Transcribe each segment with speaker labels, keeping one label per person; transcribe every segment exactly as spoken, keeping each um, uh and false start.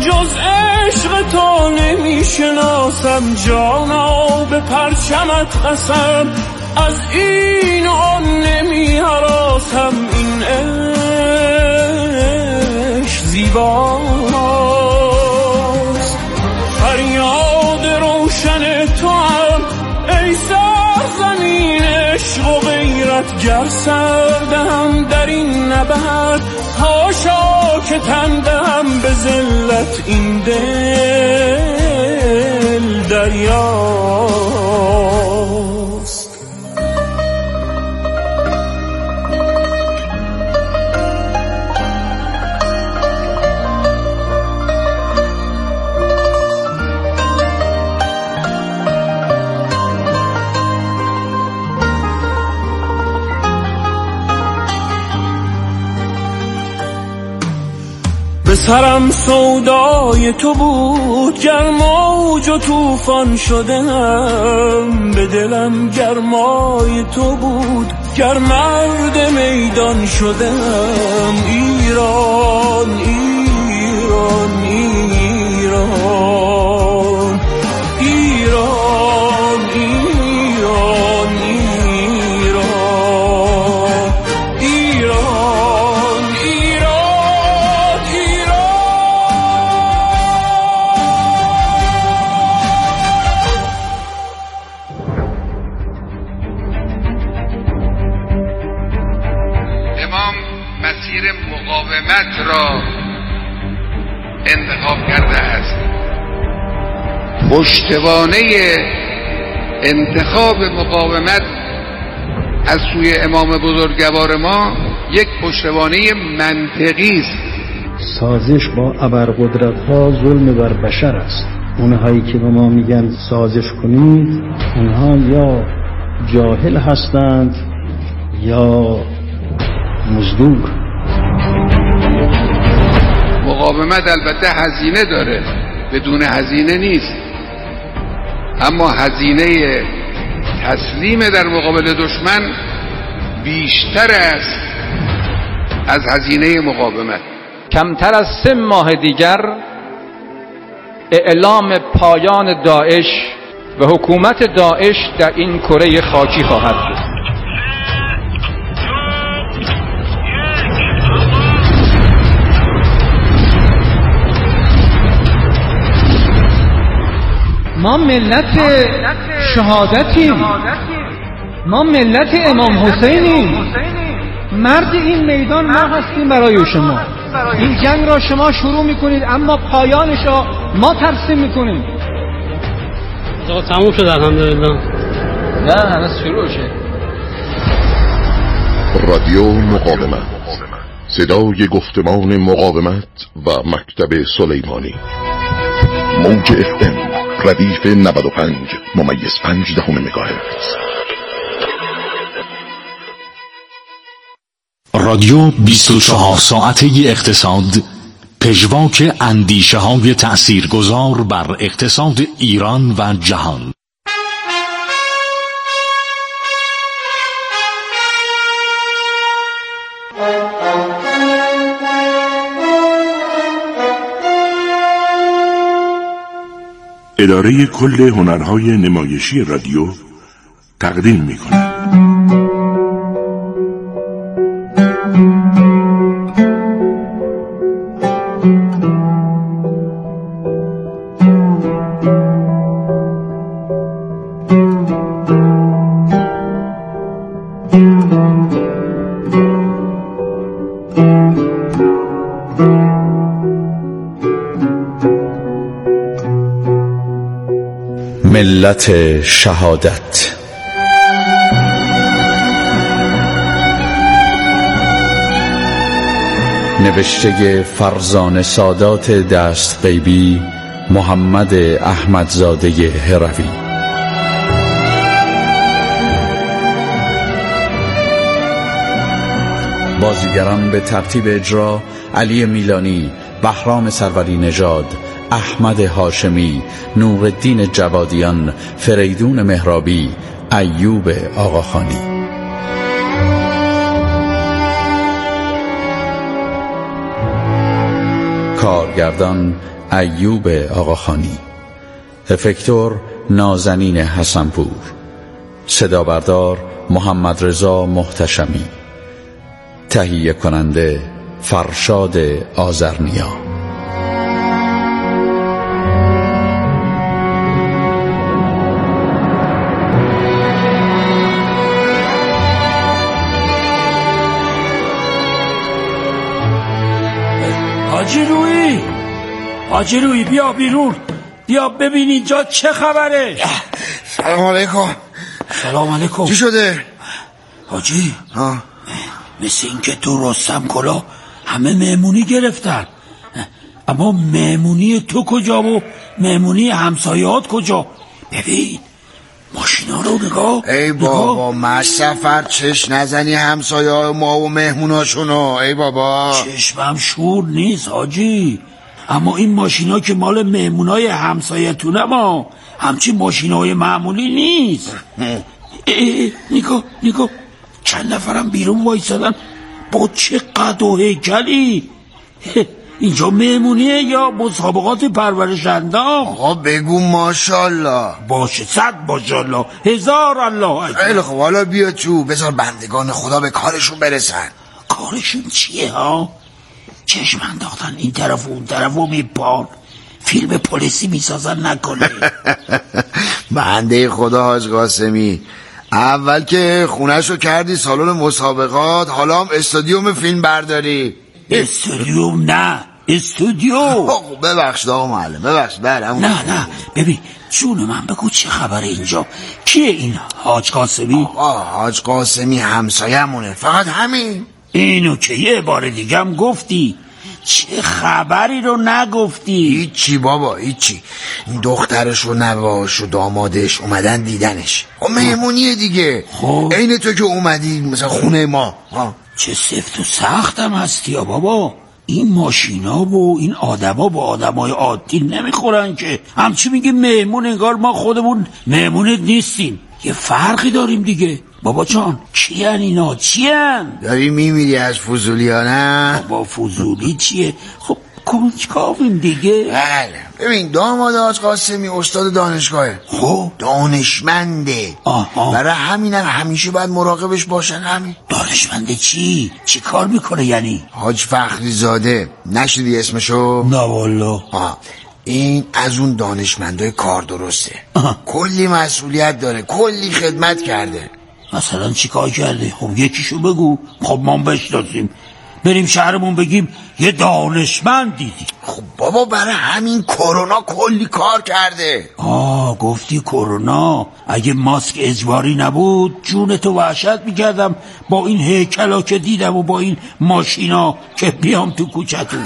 Speaker 1: جز عشق تو نمیشناسم جانا، به پرچمت قسم از این آن نمی هراسم. این عشق زیباست، فریاد روشن تو هم ای سرزمین عشق و غیرت. گر سر دهم در این نبرد حاشا که تن دهم به ذلت، این دل دریاست. به سرم سودای تو بود گر موج و طوفان شدم، به دلم گرمای تو بود گر مرد میدان شدم. ایران ایران ایران ایران ایران ایران ایران
Speaker 2: امام مسیر مقاومت را انتخاب کرده است. پشتوانه انتخاب مقاومت از سوی امام بزرگوار ما یک پشتوانه منطقی است.
Speaker 3: سازش با ابرقدرت‌ها ظلم بر بشر است. اونهایی که به ما میگن سازش کنید، اونها یا جاهل هستند یا مزدور.
Speaker 2: مقاومت البته هزینه داره، بدون هزینه نیست، اما هزینه تسلیم در مقابل دشمن بیشتر است از هزینه مقاومت.
Speaker 4: کمتر از سه ماه دیگر اعلام پایان داعش و حکومت داعش در این کره خاکی خواهد بود.
Speaker 5: ما ملت شهادتیم، ما ملت امام حسینیم. مرد این میدان ما هستیم برای شما. این جنگ را شما شروع میکنید اما پایانش را ما ترسیم میکنیم.
Speaker 6: آقا تموم شد الحمدلله.
Speaker 4: نه هنوز شروع شد.
Speaker 7: رادیو مقاومت، صدای گفتمان مقاومت و مکتب سلیمانی. موج اف ام ردیف نود و پنج ممیز پنج دهم مگاهرتز.
Speaker 8: رادیو بیست و چهار ساعته اقتصاد، پژواک اندیشه های تأثیرگذار بر اقتصاد ایران و جهان.
Speaker 7: اداره کل هنرهای نمایشی رادیو تقدیم می‌کند.
Speaker 8: ملت شهادت. نوشته فرزانه سادات دست غیبی، محمد احمدزاده هروی. بازیگران به ترتیب اجرا: علی میلانی، بهرام سروری نژاد، احمد هاشمی، نورالدین جوادیان، فریدون مهرابی، ایوب آقاخانی. کارگردان:
Speaker 9: ایوب آقاخانی، افکتور نازنین حسنپور، صدا بردار محمد رضا محتشمی، تهیه کننده فرشاد آذرنیا.
Speaker 1: حاجی روی حاجی روی بیا بیرون، بیا ببین اینجا چه خبره.
Speaker 10: سلام علیکم.
Speaker 1: سلام علیکم.
Speaker 10: چی شده؟
Speaker 1: حاجی
Speaker 10: ها؟
Speaker 1: مثل این که تو رستم کلا همه مهمونی گرفتن، اما مهمونی تو کجا و مهمونی همسایهات کجا؟ ببین ماشینا رو نگاه.
Speaker 10: ای بابا مصطفر چش نزنی همسایه های ما و مهموناشونو. ای بابا
Speaker 1: چشمم شور نیست حاجی، اما این ماشینا که مال مهمونای همسایه تونه، ما همچین ماشینای معمولی نیست. نگاه نگاه چند نفرم بیرون وایسادن با چه قد و هیکلی. اینجا مهمونیه یا مسابقات پرورش اندام؟
Speaker 10: آقا بگو ماشالله.
Speaker 1: باشه صد ماشالله، هزار الله.
Speaker 10: خیلی خب حالا بیا تو، بذار بندگان خدا به کارشون برسن.
Speaker 1: کارشون چیه ها؟ چشم انداختن این طرف و اون طرف و میپان، فیلم پلیسی میسازن نکنه.
Speaker 10: بنده خدا حاج قاسمی، اول که خونهشو کردی سالن مسابقات، حالا هم استادیوم فیلم برداری.
Speaker 1: استودیوم نه استودیو.
Speaker 10: ببخشید آقا معلم، ببخشید.
Speaker 1: نه نه ببین جون من بگو چه خبره اینجا؟ کیه این حاج قاسمی؟
Speaker 10: آقا حاج قاسمی همسایه‌مونه، فقط همین.
Speaker 1: اینو که یه بار دیگه هم گفتی، چه خبری رو نگفتی؟
Speaker 10: هیچی بابا هیچی. این دخترش و نواش و دامادش اومدن دیدنش. خب مهمونیه دیگه.
Speaker 1: خب
Speaker 10: عین تو که اومدی مثلا خونه ما. ها.
Speaker 1: چه سفت و سختم هستی یا بابا. این ماشینا و این آدما با آدمای عادی نمیخورن که. همچی میگه مهمون، انگار ما خودمون مهمونت نیستیم. یه فرقی داریم دیگه. بابا جان چیان اینا؟ چیان؟
Speaker 10: داری میمیری از فضولی ها نه؟
Speaker 1: بابا فضولی چیه؟ خب کنجکاویم دیگه.
Speaker 10: بله ببین داماد حاج قاسمی استاد دانشگاهه.
Speaker 1: خب
Speaker 10: دانشمنده.
Speaker 1: آها.
Speaker 10: برای همینم همیشه باید مراقبش باشن. همین.
Speaker 1: دانشمنده چی؟ چی کار میکنه یعنی؟
Speaker 10: حاج فخری زاده، نشدی اسمشو؟
Speaker 1: نه والله.
Speaker 10: آه. این از اون دانشمندای کار درسته.
Speaker 1: آه.
Speaker 10: کلی مسئولیت داره، کلی خدمت کرده.
Speaker 1: مثلا چی کار کرده؟ خب یکیشو بگو، خب ما بشناسیم، بریم شهرمون بگیم یه دانشمند دیدی.
Speaker 10: خب بابا برای همین کرونا کلی کار کرده.
Speaker 1: آه گفتی کرونا، اگه ماسک اجباری نبود جونتو وحشت میکردم با این هیکلا که دیدم و با این ماشینا که بیام تو کوچتون.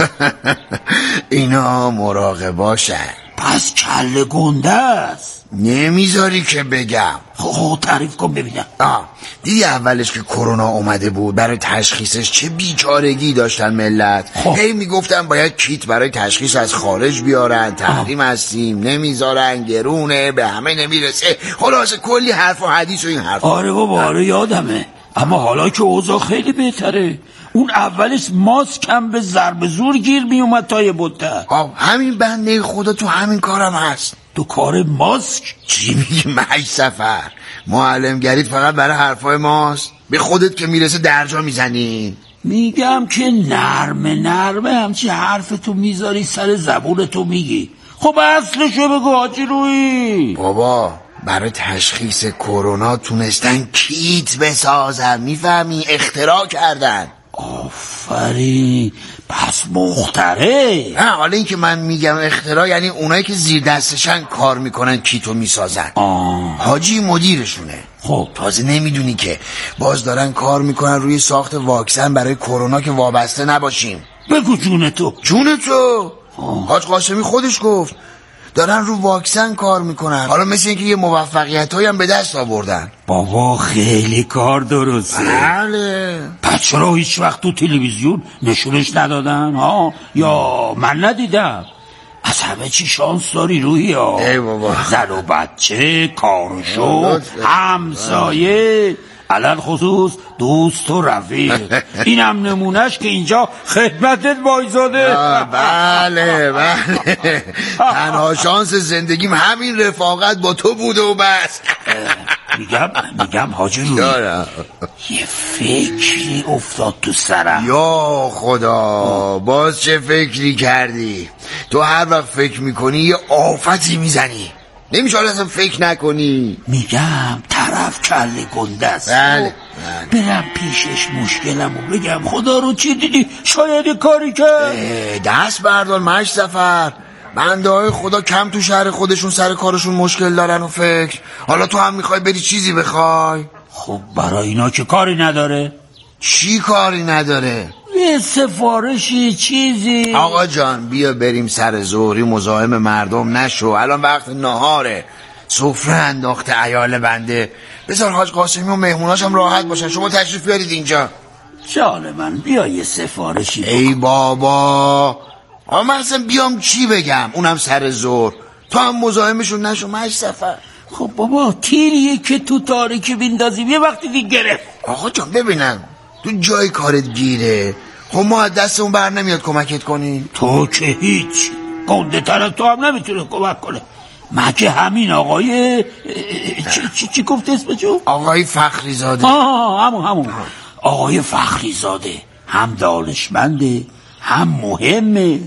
Speaker 10: اینا مراقباشن.
Speaker 1: پس کله گنده است.
Speaker 10: نمیذاری که بگم.
Speaker 1: خب تعریف کن ببینم.
Speaker 10: آه دیدی اولش که کرونا اومده بود برای تشخیصش چه بیچارگی داشتن ملت. هی میگفتن باید کیت برای تشخیص از خارج بیارن، تحریم هستیم، نمیذارن، گرونه، به همه نمیرسه، خلاصه کلی حرف و حدیث و این حرف.
Speaker 1: آره بابا آره یادمه، اما حالا که اوضاع خیلی بهتره. اون اولش ماسک هم به ضرب زور گیر می اومد تا یه مدت.
Speaker 10: آه همین بنده خدا تو همین کارم هست.
Speaker 1: تو کار ماسک؟
Speaker 10: چی میگی مهی سفر؟ معلمگریت فقط برای حرفای ماست؟ به خودت که میرسه درجا میزنی؟
Speaker 1: میگم که نرمه نرمه همچی حرفتو میذاری سر زبونتو میگی. خب اصلشو بگو حاجی روی.
Speaker 10: بابا برای تشخیص کرونا تونستن کیت بسازن، میفهمی؟ اختراع کردن.
Speaker 1: آفرین، پس مختره.
Speaker 10: نه حالا این که من میگم اختراع یعنی اونایی که زیر دستشن کار میکنن کیتو میسازن.
Speaker 1: آه.
Speaker 10: حاجی مدیرشونه.
Speaker 1: خب
Speaker 10: تازه نمیدونی که باز دارن کار میکنن روی ساخت واکسن برای کرونا که وابسته نباشیم.
Speaker 1: بگو جونتو.
Speaker 10: جونتو؟ حاج قاسمی خودش گفت دارن رو واکسن کار میکنن. حالا مثل اینکه یه موفقیت هایی هم به دست آوردن.
Speaker 1: بابا خیلی کار درسته.
Speaker 10: بله.
Speaker 1: پس چرا هیچ وقت تو تلویزیون نشونش ندادن ها؟ یا من ندیدم. از همه چی شانس داری روحی ها.
Speaker 10: ای بابا.
Speaker 1: زن و بچه، کارشو، همسایه،
Speaker 11: علل خصوص دوست و رفیق. اینم نمونهش که اینجا خدمتت وایزاده.
Speaker 10: بله بله تنها شانس زندگیم همین رفاقت با تو بوده و بس.
Speaker 11: میگم میگم حاجی روی یه فکری افتاد تو سرم.
Speaker 10: یا خدا باز چه فکری کردی؟ تو هر وقت فکر میکنی یه آفتی میزنی، نمیشه اصلا فکر نکنی.
Speaker 11: میگم طرف کله گنده است.
Speaker 10: بله
Speaker 11: برم پیشش مشکلمو بگم خدا رو چی دیدی شاید کاری کرد.
Speaker 10: دست بردار مش سفر، بنده های خدا کم تو شهر خودشون سر کارشون مشکل دارن و فکر. حالا تو هم میخوای بری چیزی بخوای؟
Speaker 11: خب برای اینا که کاری نداره.
Speaker 10: چی کاری نداره؟
Speaker 11: یه سفارشی چیزی.
Speaker 10: آقا جان بیا بریم سر ظهری مزاحم مردم نشو، الان وقت نهاره، سفره انداخته عیال بنده. بذار حاج قاسمی و مهموناش هم راحت باشن، شما تشریف بیارید اینجا.
Speaker 11: جان من بیا یه سفارشی بکن.
Speaker 10: ای بابا آقا من اصلا بیام چی بگم؟ اونم سر ظهر، تو هم مزاحمشون نشو مش سفر.
Speaker 11: خب بابا تیریه که تو تاریکی بیندازیم یه وقتی دیگه گرفت.
Speaker 10: آقا جان ببینم تو جای کارت گیره، خب ما از دستمون بر نمیاد کمکت کنیم.
Speaker 11: تو که هیچ گنده تر تو هم نمیتونه کمک کنه مگه همین آقای چی, چی, چی گفت اسمشو؟
Speaker 10: آقای فخری زاده.
Speaker 11: آه همون همون آقای فخری زاده هم دانشمنده هم مهمه،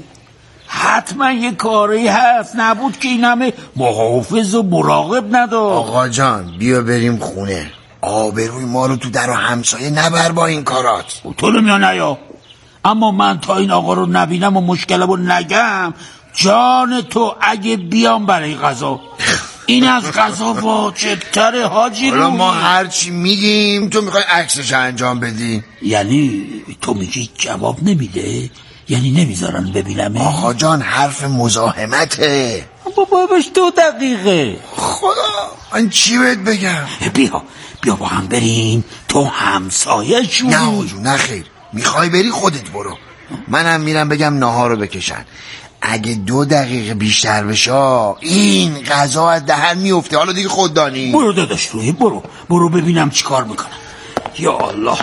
Speaker 11: حتما یه کاری هست، نبود که این همه محافظ و مراقب ندار.
Speaker 10: آقا جان بیا بریم خونه، آبروی ما رو تو در و همسایه نبر با این کارات.
Speaker 11: تو رو میان نیا، اما من تا این آقا رو نبینم و مشکلمو نگم جان تو اگه بیام برای غذا این از غذا واجب‌تره حاجی روی.
Speaker 10: حالا ما هرچی میگیم تو میخوای عکسش انجام بدی؟
Speaker 11: یعنی تو میگی جواب نمیده؟ یعنی نمیذارن ببینم؟
Speaker 10: آقا جان حرف مزاحمته.
Speaker 11: بابا بش دو دقیقه.
Speaker 10: خدا من چی بهت بگم؟
Speaker 11: بیا بیا با هم بریم تو همسایه شونی.
Speaker 10: نه آجو نه خیر، میخوای بری خودت برو، منم میرم بگم ناهار رو بکشن. اگه دو دقیقه بیشتر بشه این غذا از دهن میفته. حالا دیگه خود دانی.
Speaker 11: برو داداش روی برو برو ببینم چی کار میکنم. یا الله.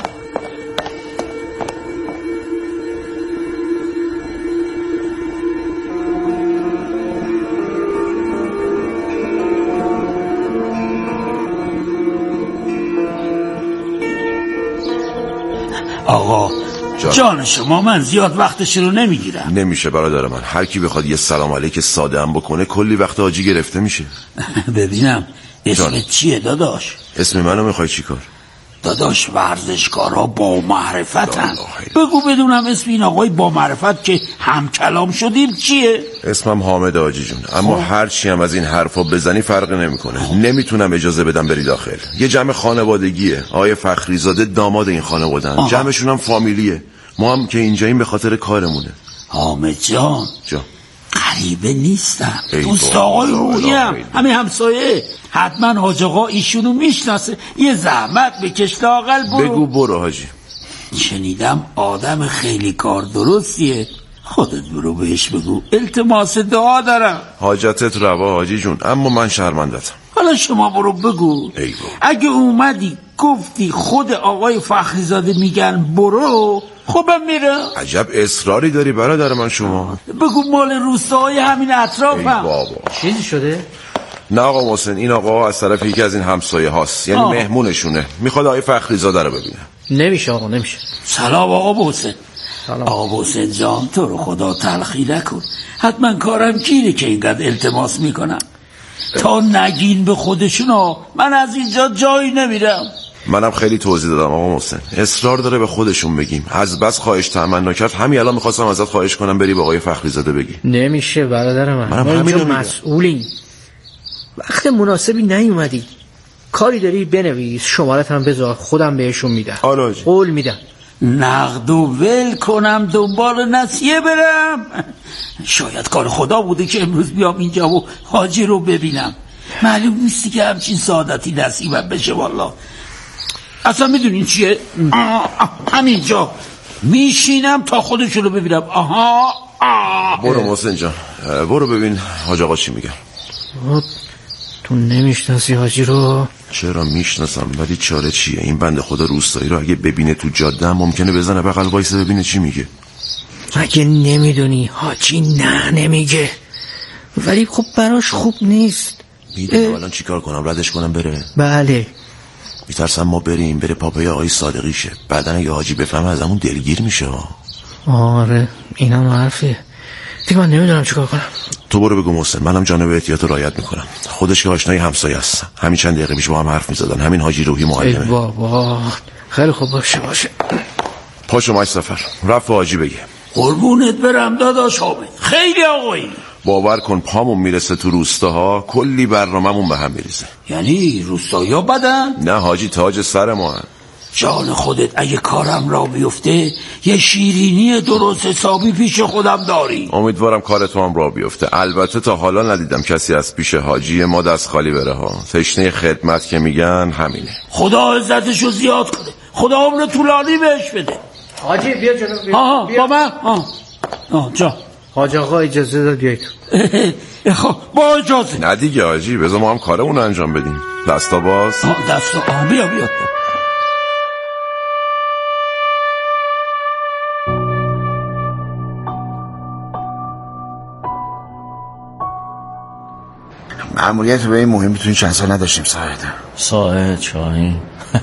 Speaker 11: آقا جان. جان شما من زیاد وقتش رو نمیگیرم.
Speaker 12: نمیشه برادر من، هر کی بخواد یه سلام علیک ساده هم بکنه کلی وقت حاجی گرفته میشه.
Speaker 11: ببینم اسمت چیه داداش؟
Speaker 12: اسم منو میخوای چی کار؟
Speaker 11: داداش ورزشکارا با معرفتن، بگو بدونم اسم این آقای با معرفت که هم کلام شدیم چیه؟
Speaker 12: اسمم حامد حاجی جون، اما هر چی هم از این حرفا بزنی فرق نمیکنه. نمیتونم اجازه بدم بری داخل. یه جمع خانوادگیه، آقای فخری زاده داماد این خانواده‌ان، جمعشون هم فامیلیه. ما هم که اینجاییم به خاطر کارمونه.
Speaker 11: حامد جان
Speaker 12: جان
Speaker 11: غریبه نیستم، دوست آقای روحیم، همین همسایه. حتما حاج آقا ایشونو میشناسه، یه زحمت بکش لااقل برو.
Speaker 12: بگو برو حاجی.
Speaker 11: شنیدم آدم خیلی کار درستیه، خودت برو بهش بگو التماس دعا دارم.
Speaker 12: حاجتت روا حاجی جون، اما من شرمندتم.
Speaker 11: حالا شما برو بگو. اگه اومدی گفتی خود آقای فخری زاده میگن برو، خبم میره.
Speaker 12: عجب اصراری داری برادر من شما.
Speaker 11: بگو مال روستاهای همین اطرافم.
Speaker 12: بابا
Speaker 5: چیزی شده؟
Speaker 12: نه آقا محسن، این آقا از طرف یکی از این همسایه هاست، یعنی آه. مهمونشونه، میخواد آقای فخری زاده رو ببینه.
Speaker 5: نمیشه آقا نمیشه.
Speaker 11: سلام آقا محسن. آقا محسن جان تو رو خدا تلخی نکن، حتما کارم گیره که اینقدر التماس میکنم. تا نگین به خودشون من از اینجا جایی نمیرم.
Speaker 12: منم خیلی توضیح دادم آقا محسن، اصرار داره به خودشون بگیم. از بس خواهش تمنا کرد، همین الان میخواستم ازت خواهش کنم بری به آقای فخری زاده بگی.
Speaker 5: نمیشه برادر من،
Speaker 12: منم همین رو
Speaker 5: مسئولیم. وقت مناسبی نیومدی، کاری داری بنویس، شمارت هم بذار، خودم بهشون میدم. قول میدم.
Speaker 11: نقد و ول کنم دنبال نسیه برم؟ شاید کار خدا بوده که امروز بیام اینجا و حاجی رو ببینم. معلوم نیستی که همچین سعادتی نصیبم بشه. والله اصلا میدونین چیه؟ همینجا میشینم تا خودشون رو ببینم. آها آه.
Speaker 12: برو محسن جان برو ببین حاج آقا چی میگه.
Speaker 5: تو نمیشناسی حاجی رو؟
Speaker 12: چرا میشناسم، ولی چاره چیه؟ این بنده خدا روستایی رو اگه ببینه تو جاده هم ممکنه بزنه بغل وایسه ببینه چی میگه.
Speaker 11: مگه نمیدونی حاجی نه نمیگه، ولی خب براش خوب نیست.
Speaker 12: میدونم الان چیکار کنم؟ ردش کنم بره؟
Speaker 11: بله.
Speaker 12: میترسم ما بریم بره پاپای آقای صادقی شه، بعدن اگه حاجی بفهمه از همون دلگیر میشه.
Speaker 11: آره اینم حرفیه. دیگه من نمیدونم چیکار کنم.
Speaker 12: تو برو بگو محسن منم جانب احتیاط رو رعایت میکنم. خودش که آشنای همسایه است، همین چند دقیقه پیش با هم حرف میزدن، همین حاجی روحی معلمه.
Speaker 11: ای بابا خیلی خوب باشه باشه.
Speaker 12: پاشو ماش سفر رفت حاجی بگه.
Speaker 11: قربونت برم داداش حامد، خیلی آقایی.
Speaker 12: باور کن پامون میرسه تو روستاها کلی برنامه‌مون به هم میریزه.
Speaker 11: یعنی روستایا بدن؟
Speaker 12: نه حاجی تاج سر ما هم.
Speaker 11: جان خودت اگه کارم را بیفته یه شیرینی درست حسابی پیش خودم داری.
Speaker 12: امیدوارم کار تو هم را بیفته. البته تا حالا ندیدم کسی از پیش حاجی ما دست خالی بره ها. تشنه خدمت که میگن همینه.
Speaker 11: خدا عزتشو زیاد کنه، خدا عمر طولانی بهش بده.
Speaker 5: حاجی بیا جلو بیا.
Speaker 11: آها با من آه آه جا
Speaker 5: حاج آقا اجازه داد بیایید.
Speaker 11: خب با اجازه.
Speaker 12: نه دیگه حاجی بذار ما هم کارمون رو انجام بدیم. دستا باز.
Speaker 11: آه دستا آه بیا بیا.
Speaker 10: مأموریت به این مهم تو این چند سال نداشتیم. ساعد
Speaker 13: ساعد شاهین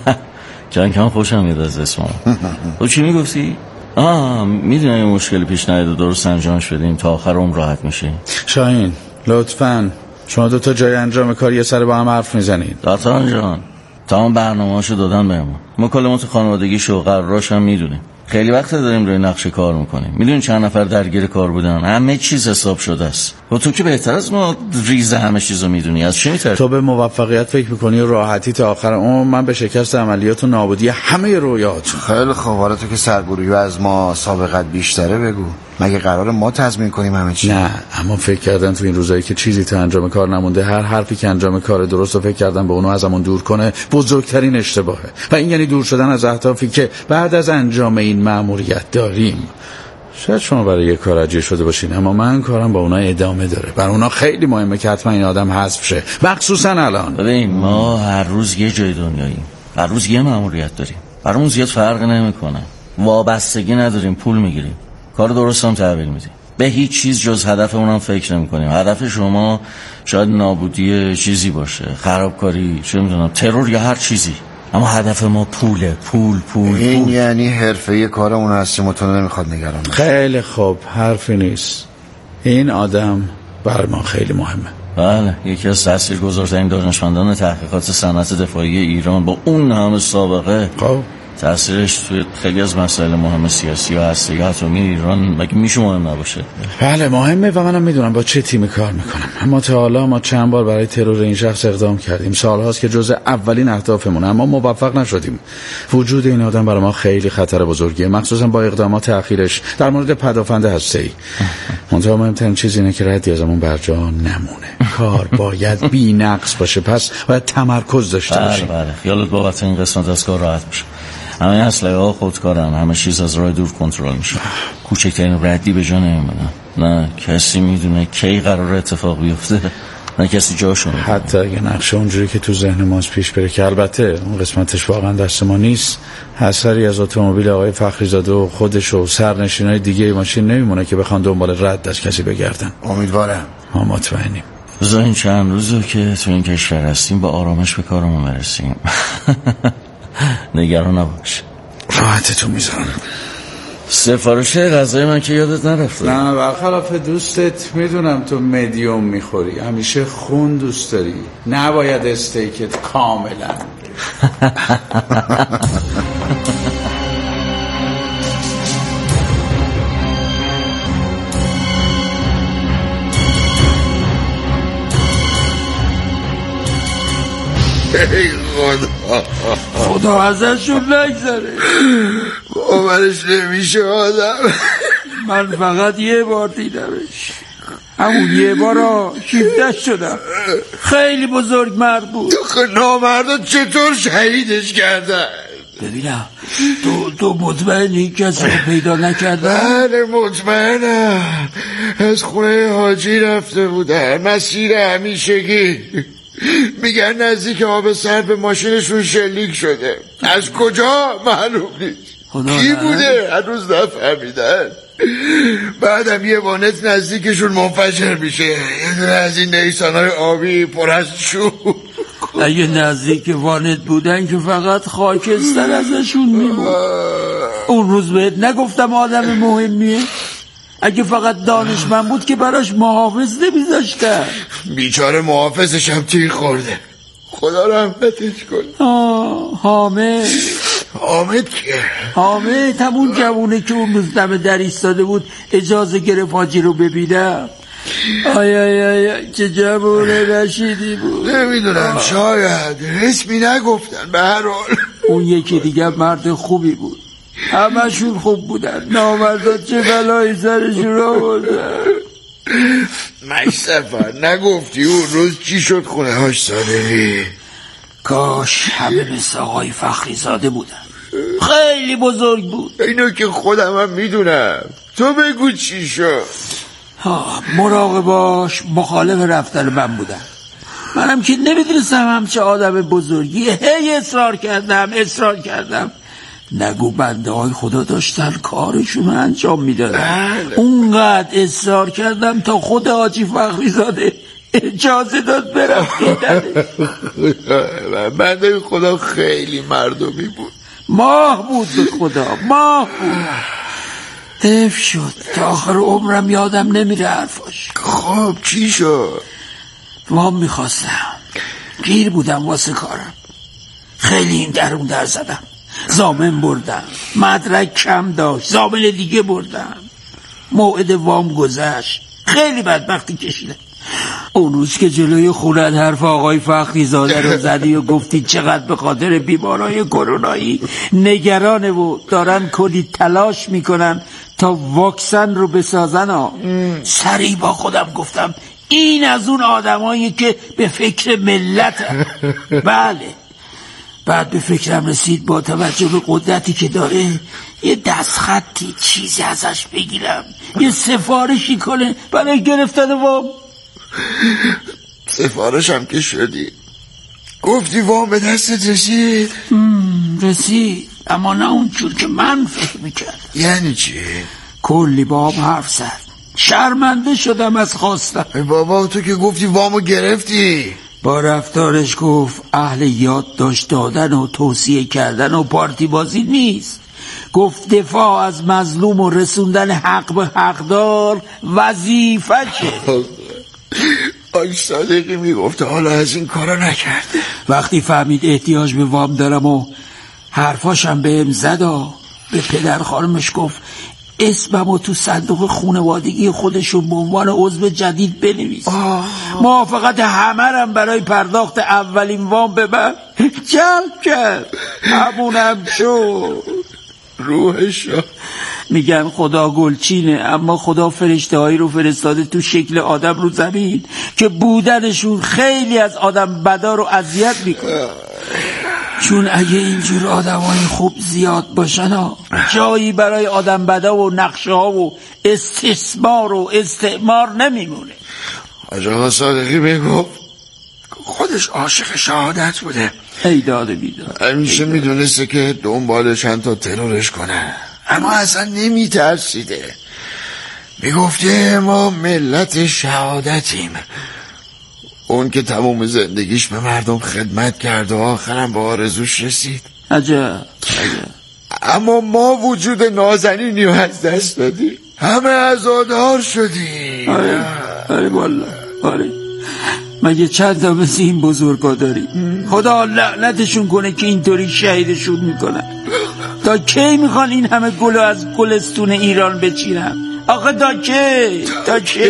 Speaker 13: جان کم خوشم میاد از اسمم. تو چی میگفتی؟ آه میدونم یه مشکلی پیش نیاد و درست انجامش بدیم تا آخر عمر راحت میشه.
Speaker 9: شاهین لطفاً شما دو تا جای انجام کار یه سر با هم حرف میزنید.
Speaker 13: داتان جان تمام برنامه‌اشو دادن بهمون، مکالمات خانوادگیشو و قراراشو هم میدونیم. خیلی وقت داریم روی نقشه کار میکنیم. میدونی چند نفر درگیر کار بودن؟ همه چیز حساب شده است. و تو که بهتر از ما ریز همه چیزو میدونی. از چی میترسی؟
Speaker 9: تو به موفقیت فکر میکنی و راحتی تا آخر عمر، من به شکست عملیات و نابودی همه رویاهاتون.
Speaker 10: خیلی خوب، حالا تو که سرگروهی از ما سابقت بیشتره بگو، مگه قرار ما تضمین کنیم همه چی؟
Speaker 9: نه اما فکر کردن تو این روزایی که چیزی تا انجام کار نمونده، هر حرفی که انجام کار درست رو فکر کردن به اونو ازمون دور کنه بزرگترین اشتباهه. و این یعنی دور شدن از اهدافی که بعد از انجام این مأموریت داریم. شاید شما برای یه کار اجیر شده باشین، اما من کارم با اونا ادامه داره. برای اونا خیلی مهمه که حتما این آدم حذف شه، مخصوصا الان.
Speaker 13: ببین ما هر روز یه جای دنیاییم، هر روز یه مأموریت داریم، برامون زیاد فرق نمیکنه. وابستگی نداریم، پول میگیریم، کار درست هم تحویل میدیم، به هیچ چیز جز هدف اونم فکر نمی کنیم. هدف شما شاید نابودی چیزی باشه، خرابکاری، چه میدونم ترور یا هر چیزی، اما هدف ما پوله. پول پول
Speaker 10: این
Speaker 13: پول.
Speaker 10: یعنی حرفه کارمون هستیم و تو نمیخواد نگران.
Speaker 9: خیلی خوب، حرفی نیست. این آدم بر ما خیلی مهمه.
Speaker 13: بله یکی از تاثیرگذارترین دانشمندان تحقیقات صنعت دفاعی ایران با اون همه سابقه.
Speaker 9: خب
Speaker 13: تأثیرش توی خیلی از مسائل مهم سیاسی و هسته اتمی ایران مگه میشه مهم نباشه؟
Speaker 9: بله مهمه و منم میدونم با چه تیمی کار میکنم. اما تا حالا ما چند بار برای ترور این شخص اقدام کردیم. سالهاست که جز اولین اهدافمون، اما موفق نشدیم. وجود این آدم برای ما خیلی خطر بزرگیه، مخصوصا با اقدامات اخیرش در مورد پدافند هسته‌ای. منتها مهمترین چیز اینه که ردی ازمون برجا نمونه. کار باید بی نقص باشه، پس باید تمرکز داشته باشیم.
Speaker 13: بله بله خیالت بابت این قسمت از کار راحت باشه. همه اسلحه ها خودکارن، همه چیز از راه دور کنترل میشه. کوچکترین ردی به جا نمیمونه. نه کسی میدونه کی قراره اتفاق بیفته، نه کسی جاشو میدونه.
Speaker 9: حتی اگه نقشه اونجوری که تو ذهن ماست پیش بره، که البته اون قسمتش واقعا دست ما نیست، اثری از اتومبیل آقای فخریزاده و خودش و سرنشینای دیگه ماشین نمیمونه که بخوان دنبال رد از کسی بگردن.
Speaker 10: امیدوارم.
Speaker 9: ما مطمئنیم.
Speaker 13: بذار این چند روزو که تو این کشور هستیم با آرامش به کارمون برسیم. نگران نباش،
Speaker 9: راحتتون میذارم.
Speaker 13: سفارش غذای من که یادت نرفته؟
Speaker 9: نه برخلاف دوستت میدونم تو مدیوم میخوری، همیشه خون دوست داری، نباید استیکت کاملا.
Speaker 10: ای خدا
Speaker 11: خدا ازشون نگذاره.
Speaker 10: باورش نمیشه آدم.
Speaker 11: من فقط یه بار دیدمش، همون یه بار شیفته شدم. خیلی بزرگ مرد بود.
Speaker 10: نامردا چطور شهیدش کردن؟
Speaker 11: ببینم تو تو مطمئنی کسی رو پیدا نکردن؟
Speaker 10: بله مطمئنم، از خونه حاجی رفته بودن، مسیر همیشگی. میگن نزدیک آب سر به ماشینشون شلیک شده. از کجا معلوم نیست. کی بوده هنوز نفهمیدن. بعدم یه وانت نزدیکشون منفجر میشه، یه دونه از این نیسانهای آبی پر از شور.
Speaker 11: اگه نزدیک وانت بودن که فقط خاکستر ازشون میمون. اون روز بهت نگفتم آدم مهمیه؟ اگه فقط دانشمند بود که براش محافظ نمیذاشتن.
Speaker 10: بیچاره محافظش هم تیر خورده، خدا رحمتش کنه.
Speaker 11: آه حامد.
Speaker 10: حامد که
Speaker 11: حامد همون جوونه که اون روز دم در ایستاده بود اجازه گرفت حاجی رو ببینم. آی آی آی چه جوونه رشیدی بود.
Speaker 10: نمیدونم شاید اسمی نگفتن. به هر حال
Speaker 11: اون یکی دیگه مرد خوبی بود، همشون خوب بودن. نامردا چه بلایی سرشون آوردن.
Speaker 10: مصطفی نگفتی اون روز چی شد خونه هاش صادقی؟
Speaker 11: کاش همه مثل آقای فخری زاده بودن، خیلی بزرگ بود.
Speaker 10: اینو که خودم هم میدونم، تو بگو چی شد.
Speaker 11: مراقب باش، مخالف رفتن من بودم. منم که نمیدونستم همچه آدم بزرگیه. هی اصرار کردم اصرار کردم. نگو بنده های خدا داشتن کارشون رو انجام میدادن. اونقدر اصرار کردم تا خود حاجی فخری زاده اجازه داد برم دیدنش.
Speaker 10: بنده خدا خیلی مردمی بود.
Speaker 11: ماه بود به خدا، ماه بود. حیف شد تا آخر عمرم یادم نمیره حرفاش.
Speaker 10: خب چی شد؟
Speaker 11: وام میخواستم، گیر بودم واسه کارم، خیلی این درون در زدم. زامن بردم، مدرک کم داشت، زامن دیگه بردم. موعد وام گذشت، خیلی بدبختی کشیدم. اون روز که جلوی خونت حرف آقای فخری زاده رو زدی و گفتی چقدر به خاطر بیمارای کرونایی نگرانه و دارن کلی تلاش میکنن تا واکسن رو بسازن ها، سریع با خودم گفتم این از اون آدمایی که به فکر ملت. بله. بعد به فکرم رسید با توجه به قدرتی که داره یه دستخطی چیزی ازش بگیرم، یه سفارشی کنه برای گرفتن وام.
Speaker 10: سفارش هم که شدی، گفتی وام به دستت رسید؟
Speaker 11: رسید، اما نه اونجور که من فکر میکردم.
Speaker 10: یعنی چی؟
Speaker 11: کلی با هم حرف زد، شرمنده شدم از خواستم.
Speaker 10: بابا تو که گفتی وامو گرفتی.
Speaker 11: با رفتارش گفت اهل یاد داشت دادن و توصیه کردن و پارتی بازی نیست. گفت دفاع از مظلوم و رسوندن حق به حقدار وظیفه‌شه.
Speaker 10: آی صادقی میگفت حالا از این کارا نکرده.
Speaker 11: وقتی فهمید احتیاج به وام دارم و حرفاشم بهم زدا، به پدر خانمش گفت اسممو تو صندوق خانوادگی خودشون به عنوان عضو جدید بنویس. موافقت همرم برای پرداخت اولین وام به من جلب کرد. همونم شد.
Speaker 10: روحش
Speaker 11: میگن خدا گلچینه، اما خدا فرشته هایی رو فرستاده تو شکل آدم رو زمین که بودنشون خیلی از آدم بدا رو اذیت میکنه. چون اگه اینجور آدمای خوب زیاد باشن ها، جایی برای آدم بدا و نقشه ها و استثمار و استعمار نمیمونه.
Speaker 10: حاج آقا صادقی میگفت خودش عاشق شهادت بوده.
Speaker 11: ای داده بیداد.
Speaker 10: همیشه میدونسته که دنبال چند تا ترورش کنه، اما اصلا نمیترسیده. میگفته ما ملت شهادتیم. اون که تمام زندگیش به مردم خدمت کرد و آخرم به آرزوش رسید.
Speaker 11: عجب عجب.
Speaker 10: اما ما وجود نازنینی از دست دادیم، همه عزادار شدیم.
Speaker 11: آره آره والله آره. مگه چند تا مثل این بزرگا داریم؟ خدا لعنتشون کنه که اینطوری شهیدشون میکنن. تا کی میخوان این همه گلو از گلستون ایران بچینن؟ آخه تا کی؟ تا کی؟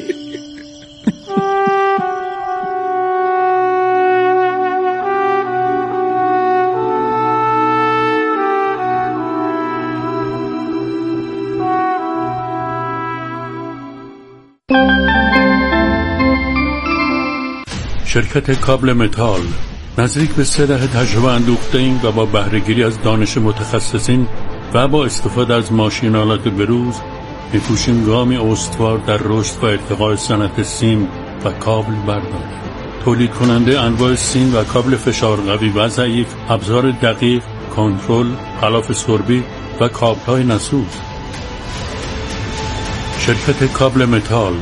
Speaker 1: شرکت کابل متال نزدیک به سه دهه تجربه اندوخته ایم و با بهره‌گیری از دانش متخصصین و با استفاده از ماشین‌آلات بروز می‌کوشیم گامی استوار در رشد و ارتقاء صنعت سیم و کابل برداریم. تولید کننده انواع سیم و کابل فشار قوی و ضعیف، ابزار دقیق، کنترل، غلاف سربی و کابل‌های نسوج. شرکت کابل متال.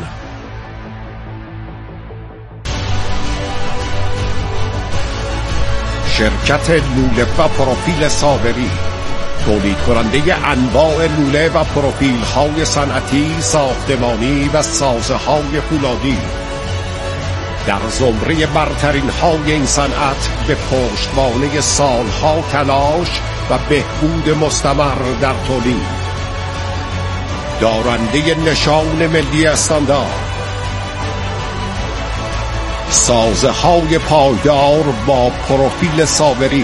Speaker 14: شرکت لوله و پروفیل صابری، تولید کننده انواع لوله و پروفیل های صنعتی، ساختمانی و سازه های فولادی، در زمره برترین های این صنعت به پشتوانه سالها تلاش و بهبود مستمر در تولید، دارنده نشان ملی استاندارد، سازه های پایدار با پروفیل صابری.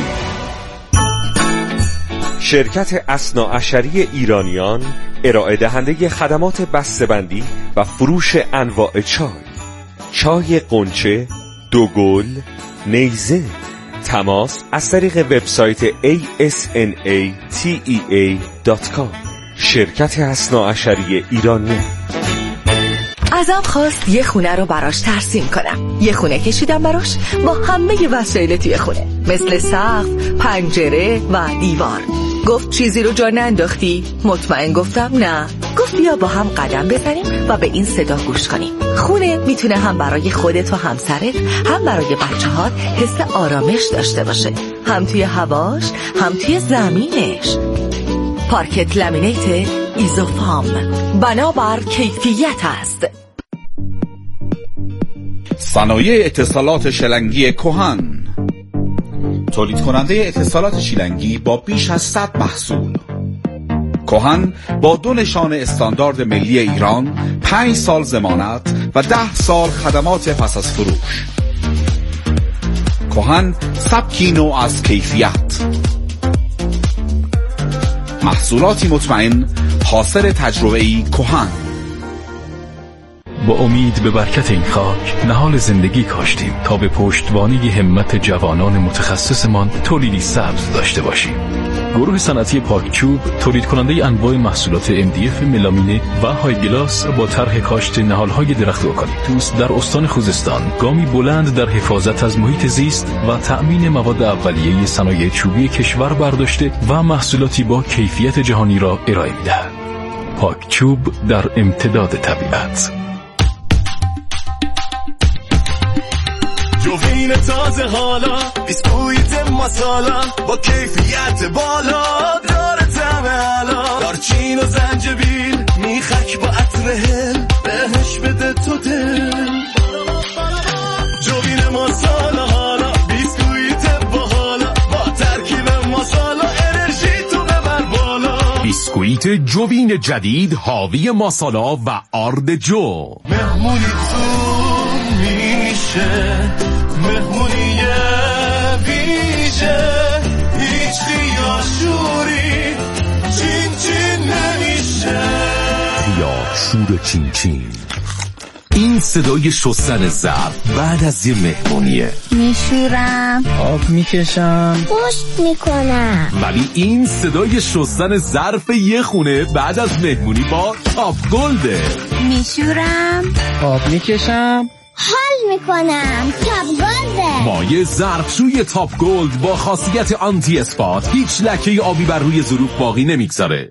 Speaker 15: شرکت اثناعشری ایرانیان، ارائه دهنده خدمات بسته‌بندی و فروش انواع چای، چای قنچه، دوگل، نیزه. تماس از طریق وبسایت ای اس ان ای تی ای ای دات کام. شرکت اثناعشری ایرانیان.
Speaker 16: ازم خواست یه خونه رو براش ترسیم کنم. یه خونه کشیدم براش با همه وسایل توی خونه، مثل سقف، پنجره و دیوار. گفت چیزی رو جا ننداختی؟ مطمئن گفتم نه. گفت بیا با هم قدم بزنیم و به این صدا گوش کنیم. خونه میتونه هم برای خودت و همسرت، هم برای بچه‌هات حس آرامش داشته باشه، هم توی هواش، هم توی زمینش. پارکت لامینیت ایزوفام، بنابر کیفیت است.
Speaker 9: صنایع اتصالات شلنگی کهن، تولید کننده اتصالات شیلنگی با بیش از صد محصول. کهن با دو نشان استاندارد ملی ایران، پنج سال ضمانت و ده سال خدمات پس از فروش. کهن سبکی نوع از کیفیت، محصولاتی مطمئن، حاصل تجربه‌ای کهن.
Speaker 17: با امید به برکت این خاک نهال زندگی کاشتیم تا به پشتوانه همت جوانان متخصصمان تولیدی سبز داشته باشیم. گروه صنعتی پاکچوب تولید کننده انواع محصولات ام دی اف، ملامینه و های گلاس با طرح کاشت نهال‌های درخت اوکالیپتوس در استان خوزستان گامی بلند در حفاظت از محیط زیست و تأمین مواد اولیه صنایع چوبی کشور برداشته و محصولاتی با کیفیت جهانی را ارائه می‌دهد. پاکچوب در امتداد طبیعت.
Speaker 18: جوین تازه حالا، بیسکویت مسالا با کیفیت بالا، داره طعم علا، دارچین و زنجبیل، میخک با عطر هل، بهش بده تو دل. جوین مسالا حالا، بیسکویت باحالا، با ترکیب مسالا انرژی تو ببر بالا.
Speaker 19: بیسکویت جوین جدید حاوی مسالا و آرد جو.
Speaker 18: مهمونی تو میشه، مهمونی ویژه، هیچ خیاشوری چین چین نمیشه.
Speaker 19: خیاشور چین چین، این صدای شستن ظرف بعد از یه مهمونیه.
Speaker 20: میشورم،
Speaker 5: آب میکشم،
Speaker 20: پشت میکنم.
Speaker 19: ولی این صدای شستن ظرف یه خونه بعد از مهمونی با تاپ گلده.
Speaker 20: میشورم،
Speaker 5: آب میکشم،
Speaker 20: حال میکنم. تاپ گلده،
Speaker 19: مایع ظرفشوی تاپ گلد با خاصیت آنتی اسپات هیچ لکه آبی بر روی ظروف باقی نمیگذاره.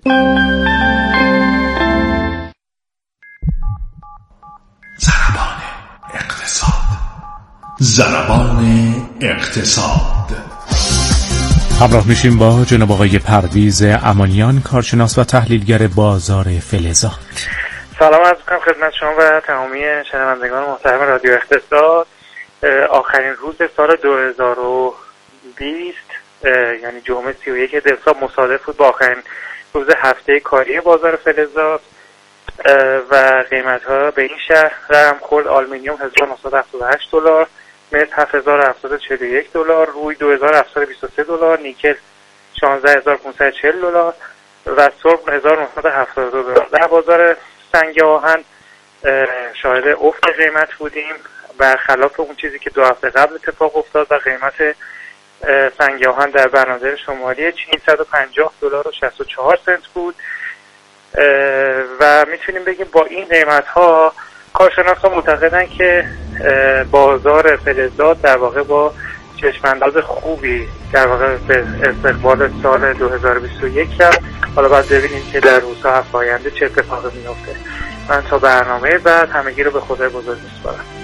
Speaker 8: ضربان اقتصاد، ضربان اقتصاد.
Speaker 21: همراه میشیم با جناب آقای پرویز امانیان، کارشناس و تحلیلگر بازار فلزات.
Speaker 22: سلام عرض می‌کنم خدمت شما و تمامی شنوندگان محترم رادیو اقتصاد. آخرین روز سال دو هزار و بیست یعنی جمعه سی و یک دسامبر مصادف بود با آخرین روز هفته کاری بازار فلزات و قیمت‌ها به این شهر رقم خورد. آلومینیوم هزار و نهصد و هفتاد و هشت دلار، مس هفت هزار و هفتصد و چهل و یک دلار، روی دو هزار و هفتصد و بیست و سه دلار، نیکل شانزده هزار و پانصد و چهل دلار و سرب هزار و نهصد و هفتاد و دو دلار. در بازار سنگ آهن شاهد افت قیمت بودیم برخلاف اون چیزی که دو هفته قبل اتفاق افتاد و قیمت سنگ آهن در بنادر شمالی چین صد و پنجاه دلار و شصت و چهار سنت بود و میتونیم بگیم با این قیمت ها کارشناسان معتقدن که بازار فلزات در واقع با چشمانداز خوبی در واقع به استقبال سال دو هزار و بیست و یک کرد. حالا باید ببینیم که در روزها آینده چه اتفاقی میفته. من تا برنامه بعد همگی رو به خدای بزرگ میسپارم.